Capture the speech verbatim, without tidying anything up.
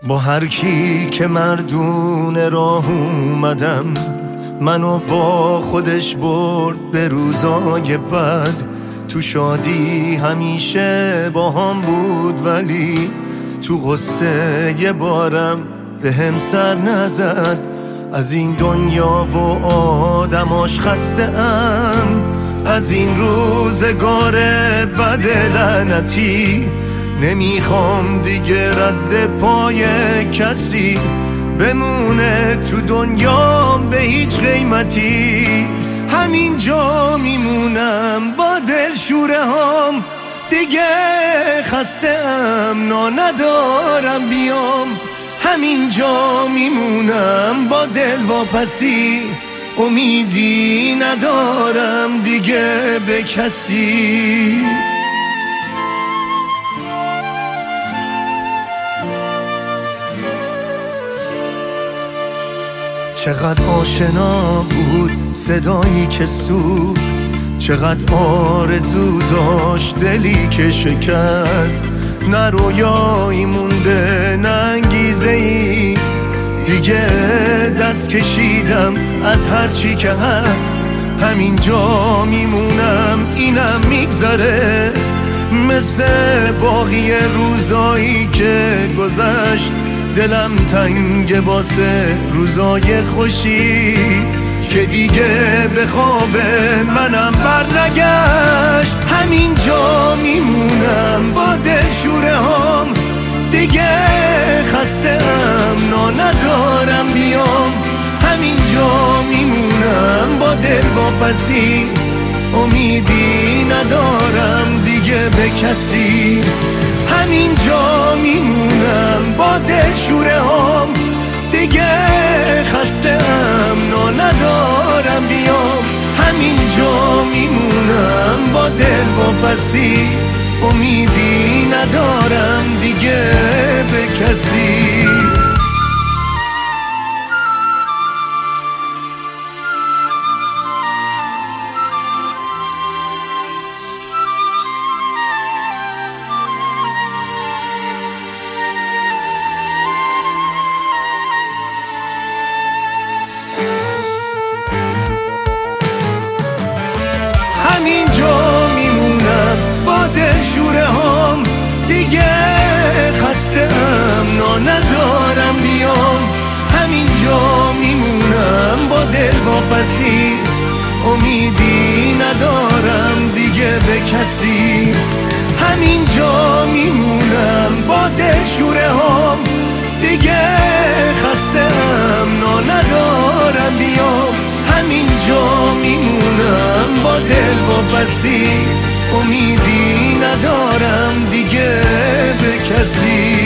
با هر کی که مردون راه اومدم، منو با خودش برد به روزای بد. تو شادی همیشه با هم بود، ولی تو غصه یه بارم به هم سر نزد. از این دنیا و آدماش خسته ام، از این روزگار بد لعنتی. نمیخوام دیگه رد پای کسی بمونه تو دنیام به هیچ قیمتی. همینجا میمونم با دل شوره هام، دیگه خسته ام نا ندارم بیام. همینجا میمونم با دل واپسی، امیدی ندارم دیگه به کسی. چقدر آشنا بود صدایی که سوخت، چقدر آرزو داشت دلی که شکست. نه رویایی مونده نه انگیزه‌ای، دیگه دست کشیدم از هر چی که هست. همینجا میمونم اینم میگذره، مثل باقی روزایی که گذشت. دلم تنگ باسه روزای خوشی که دیگه به خواب منم بر نگشت. همینجا میمونم با دل شوره هام، دیگه خسته ام نا ندارم بیام. همینجا میمونم با دل واپسی، امیدی ندارم دیگه به کسی. همینجا میمونم با دل شوره هام، دیگه خسته ام نا ندارم بیام. همینجا میمونم با دل واپسی، امیدی ندارم دیگه به کسی. همینجا میمونم با دل شوره هام، دیگه خسته ام نا ندارم بیام. همینجا میمونم با دل واپسی، امیدی ندارم دیگه به کسی. همینجا میمونم با دل شوره هام، دیگه خسته ام نا ندارم بیام. همینجا میمونم با دل واپسی، امیدی ندارم دیگه به کسی.